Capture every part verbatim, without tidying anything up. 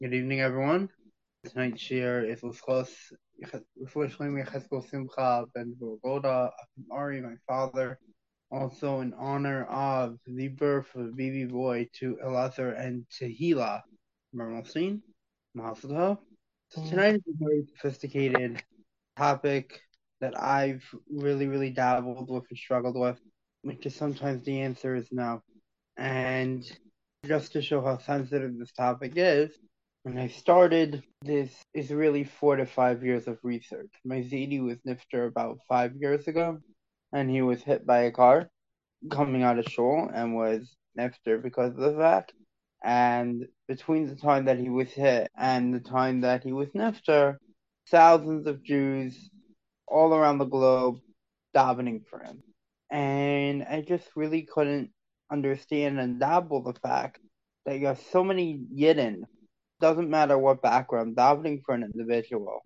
Good evening, everyone. Tonight's share is L'schos Shlomi Yecheskel Simcha ben Vogoda Ari, my father. Also in honor of the birth of a baby boy to Elazar and Tehila Mermelstein. Mazel tov. So tonight is a very sophisticated topic that I've really, really dabbled with and struggled with, because sometimes the answer is no. And just to show how sensitive this topic is, when I started, this is really four to five years of research. My Ziti was nifter about five years ago, and he was hit by a car coming out of shul and was nifter because of that. And between the time that he was hit and the time that he was nifter, thousands of Jews all around the globe davening for him. And I just really couldn't understand and dabble the fact that you have so many Yidden, doesn't matter what background, davening for an individual,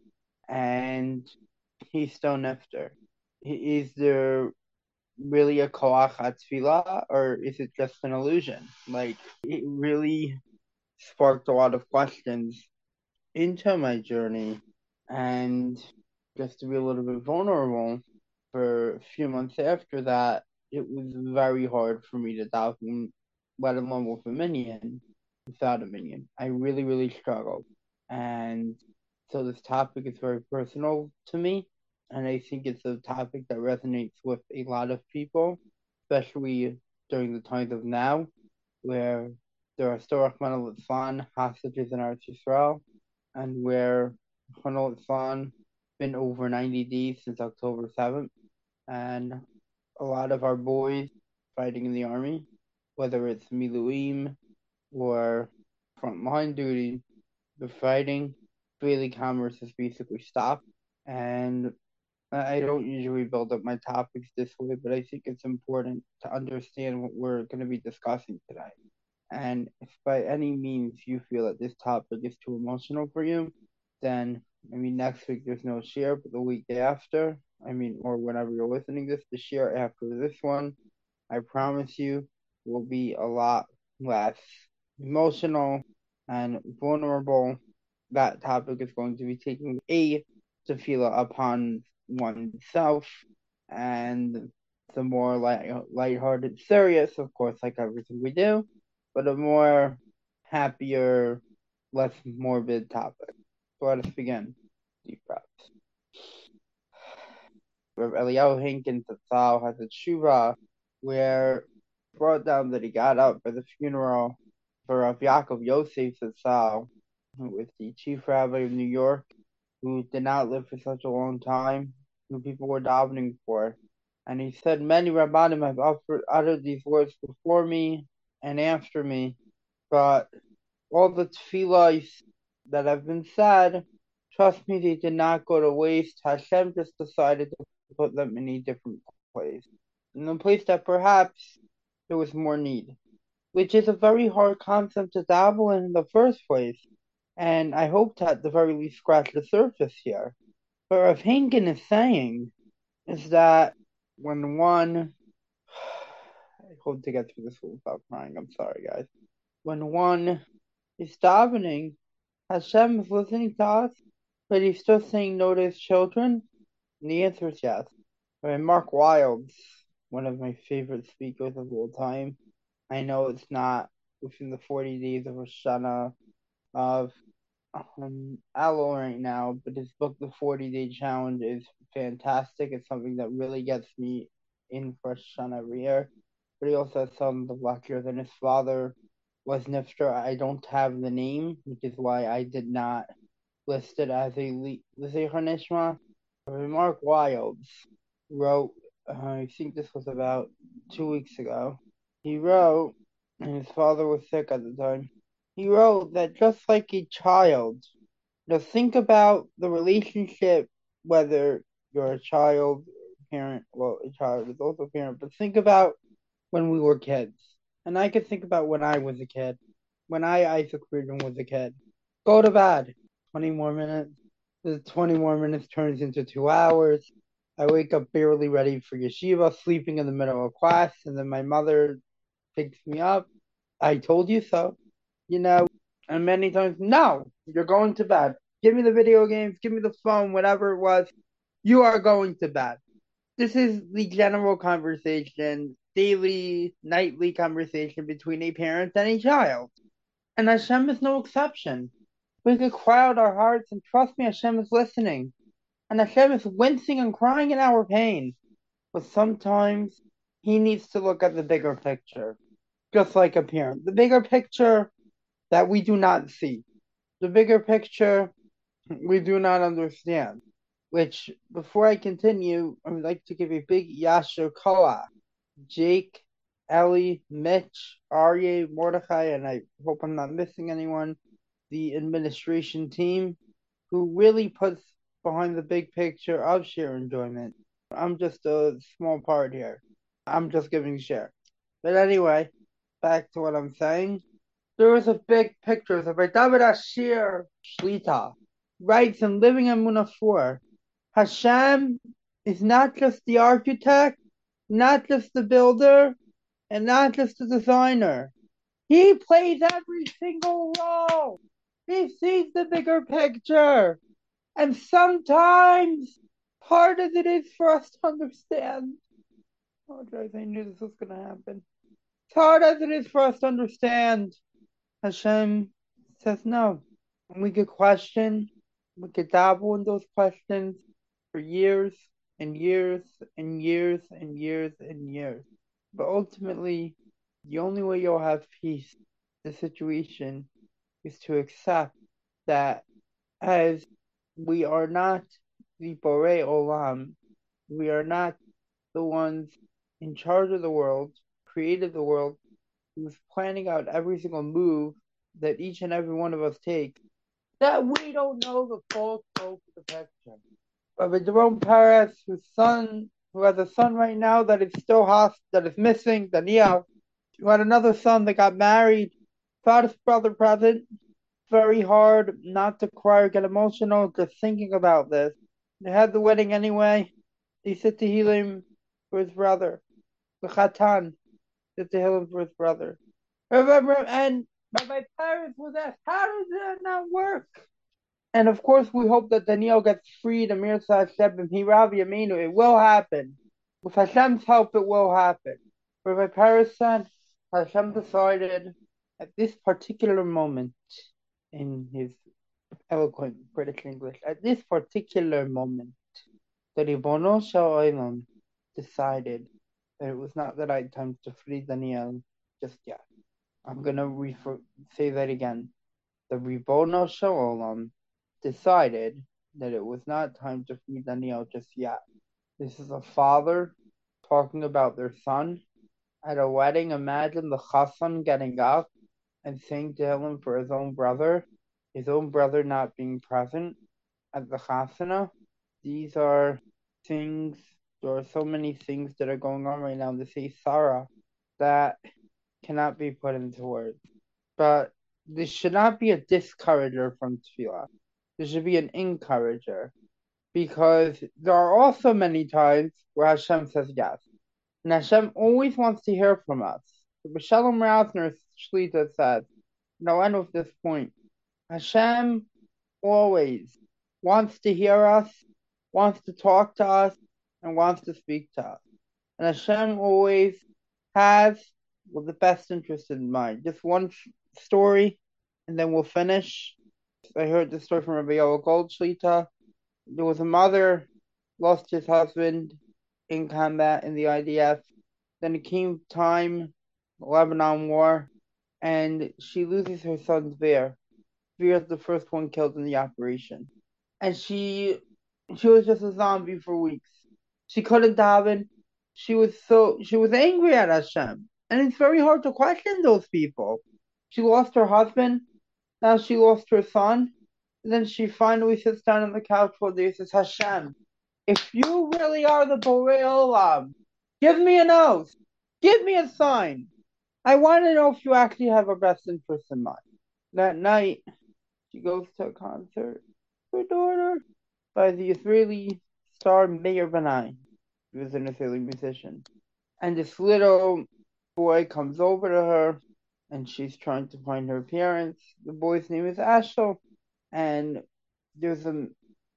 and he's still nifter. Is there really a koach tefillah, or is it just an illusion? Like, it really sparked a lot of questions into my journey, and just to be a little bit vulnerable, for a few months after that, it was very hard for me to daven, let alone with a minion, without a minion. I really, really struggled. And so this topic is very personal to me, and I think it's a topic that resonates with a lot of people, especially during the times of now, where there are still Rahman al hostages in Eretz Yisrael, and where Rahman al been over ninety days since October seventh, and a lot of our boys fighting in the army, whether it's Miluim or frontline duty, the fighting, daily commerce has basically stopped. And I don't usually build up my topics this way, but I think it's important to understand what we're going to be discussing today. And if by any means you feel that this topic is too emotional for you, then, I mean, next week there's no share, but the week after, I mean, or whenever you're listening to this, the share after this one, I promise you, will be a lot less emotional and vulnerable. That topic is going to be taking a tefillah upon oneself, and the more light, lighthearted, serious, of course, like everything we do, but a more happier, less morbid topic. So let us begin. Deep breaths. Rav Eliyahu Hinkins Tzal has a tshuva where it brought down that he got up for the funeral for Rav Yaakov Yosef Tzal, who was the chief rabbi of New York, who did not live for such a long time, who people were davening for. And he said, many rabbanim have uttered these words before me and after me, but all the tefillahs that have been said, trust me, they did not go to waste. Hashem just decided to put them in a different place, in a place that perhaps there was more need, which is a very hard concept to dabble in in the first place. And I hope to at the very least scratch the surface here. But Rav Henkin is saying is that when one, I hope to get through this without crying, I'm sorry guys. When one is davening, Hashem is listening to us, but he's still saying no to his children? And the answer is yes. I mean, Mark Wilds, one of my favorite speakers of all time. I know it's not within the forty days of Rosh Hashanah of um, Elul right now, but his book, The forty Day Challenge, is fantastic. It's something that really gets me in for Rosh Hashanah every year. But he also has some of the lectures, and his father was nifter. I don't have the name, which is why I did not list it as a Zecher Nishma. Mark Wilds wrote, uh, I think this was about two weeks ago. He wrote, and his father was sick at the time. He wrote that just like a child, just think about the relationship, whether you're a child, parent, well, a child is also a parent, but think about when we were kids. And I could think about when I was a kid, when I, Isaac Friedman, was a kid. Go to bed. twenty more minutes. The twenty more minutes turns into two hours. I wake up barely ready for yeshiva, sleeping in the middle of class, and then my mother picks me up. I told you so. You know, And many times, no, you're going to bed. Give me the video games, give me the phone, whatever it was. You are going to bed. This is the general conversation, daily, nightly conversation between a parent and a child. And Hashem is no exception. We could cry out our hearts, and trust me, Hashem is listening. And Hashem is wincing and crying in our pain. But sometimes He needs to look at the bigger picture, just like a parent. The bigger picture that we do not see. The bigger picture we do not understand. Which, before I continue, I would like to give a big Yasher Koach. Jake, Ellie, Mitch, Aryeh, Mordechai, and I hope I'm not missing anyone, the administration team, who really puts behind the big picture of share enjoyment. I'm just a small part here. I'm just giving share. But anyway, back to what I'm saying. There was a big picture of David Ashir Shlita writes in Living Emunah four, Hashem is not just the architect, not just the builder, and not just the designer. He plays every single role. He sees the bigger picture. And sometimes hard as it is for us to understand. I apologize, I knew this was going to happen. As hard as it is for us to understand, Hashem says no. And we could question, we could dabble in those questions for years and years and years and years and years. But ultimately, the only way you'll have peace in the situation is to accept that as we are not the Borei Olam, we are not the ones in charge of the world, created the world, who's planning out every single move that each and every one of us take, that we don't know the full scope of the picture. Rabbi Jerome Peretz, whose son, who has a son right now that is still host, that is missing, Daniel, who had another son that got married, without his brother present. Very hard not to cry or get emotional just thinking about this. They had the wedding anyway. He said to Tehillim for his brother. The Chatan said to Tehillim for his brother. And Rabbi Peretz was asked, how does that not work? And of course, we hope that Daniel gets freed. Amir Hashem, Hirav Yaminu. It will happen. With Hashem's help, it will happen. Rabbi Peretz said, Hashem decided at this particular moment in his eloquent British English, at this particular moment, the Ribono Shel Olam decided that it was not the right time to free Daniel just yet. I'm going to refer- say that again. The Ribono Shel Olam decided that it was not time to free Daniel just yet. This is a father talking about their son at a wedding. Imagine the chassan getting up and saying to him for his own brother, his own brother not being present at the chasana. These are things, there are so many things that are going on right now in the say Sarah that cannot be put into words. But this should not be a discourager from tefillah. This should be an encourager. Because there are also many times where Hashem says yes. And Hashem always wants to hear from us. Shalom Rasner Shlita says, and I'll end with this point. Hashem always wants to hear us, wants to talk to us, and wants to speak to us. And Hashem always has well, the best interest in mind. Just one story, and then we'll finish. I heard the story from Rabbi Yoel Gold Shlita. There was a mother, lost his husband in combat in the I D F. Then it came time, the Lebanon War, and she loses her son Zver. Zver is the first one killed in the operation. And she she was just a zombie for weeks. She couldn't daven. She was so she was angry at Hashem. And it's very hard to question those people. She lost her husband, now she lost her son. And then she finally sits down on the couch one day and says, Hashem, if you really are the Borei Olam, give me a nose. Give me a sign. I want to know if you actually have our best interest in mind. That night, she goes to a concert with her daughter by the Israeli star Meir Banai. He was an Israeli musician. And this little boy comes over to her and she's trying to find her parents. The boy's name is Ashel, and there's a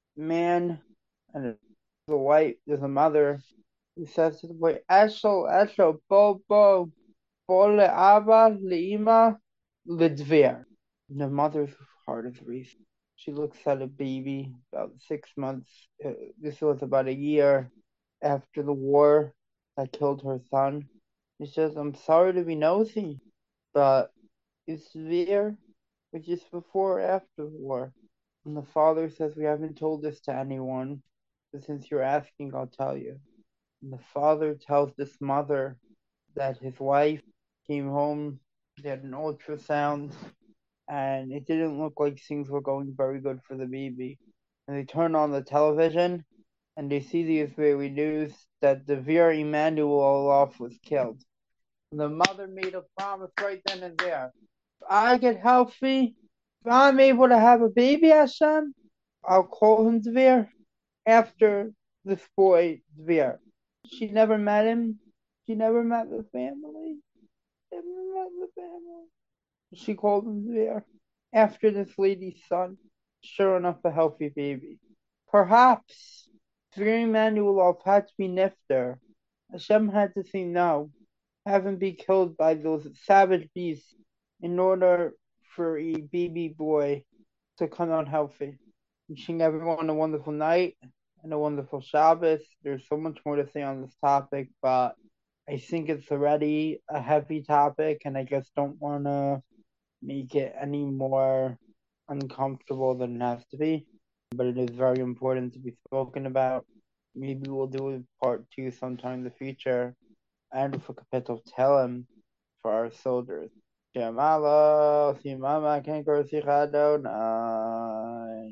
man and a wife. There's a mother who says to the boy, Ashel, Ashel, bo bo, bo le'aba, le'ima, ledver. And the mother's heart is racing. She looks at a baby about six months. Uh, this was about a year after the war that killed her son. She says, I'm sorry to be nosy, but is there, which is before or after the war? And the father says, we haven't told this to anyone, but since you're asking, I'll tell you. And the father tells this mother that his wife came home, they had an ultrasound, and it didn't look like things were going very good for the baby. And they turn on the television, and they see the Israeli news that the Devir Emanuel was killed. And the mother made a promise right then and there. If I get healthy, if I'm able to have a baby, Hashem, I'll call him Devir after this boy, Devir. She never met him. She never met the family. Never met the family. She called him Devir after this lady's son. Sure enough, a healthy baby. Perhaps Devir Emanuel had to be nifter. Hashem had to say no. Have him be killed by those savage beasts in order for a baby boy to come out healthy. Wishing everyone a wonderful night and a wonderful Shabbos. There's so much more to say on this topic, but I think it's already a heavy topic, and I just don't want to make it any more uncomfortable than it has to be. But it is very important to be spoken about. Maybe we'll do a part two sometime in the future. And for Kapitel Telem for our soldiers. Shamala, Simama, Kankor, Sichadonai.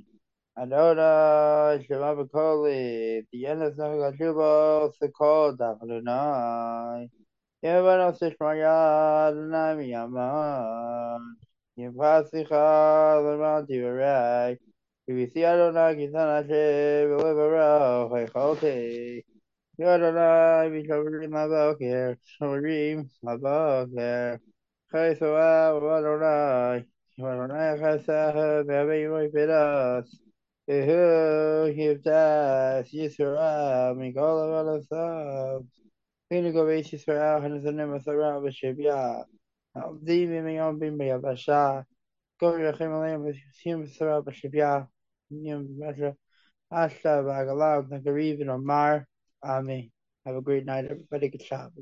Adonai, Shema Bakoli, the end of Nagajubo, Sikol, Damadonai. Yevano Sishmaya, Adonai, Miyaman. Yevasicha, Lamant, Yivarai. We see Adonai, Kitan Hashem, Vivaro, Hecholti. Yadonai, Vishavrim, Mabokir, Shavrim, Mabokir. Chaysoa, Adonai. Adonai, Chaysaha, Baby, my Pidas. Ehu, Hivtas, Yisra, Mikola, Valasab. Clinical basis for Al Hanazanim, Sarah, Bishibia. Aldim, Mion, Bimba, Basha. Go, Yachim, Alam, Sim, Sarah, Bishibia. Yim, Basha. Ashta, Bagalab, Nagariv, and Omar. Amen. Have a great night, everybody. Good job.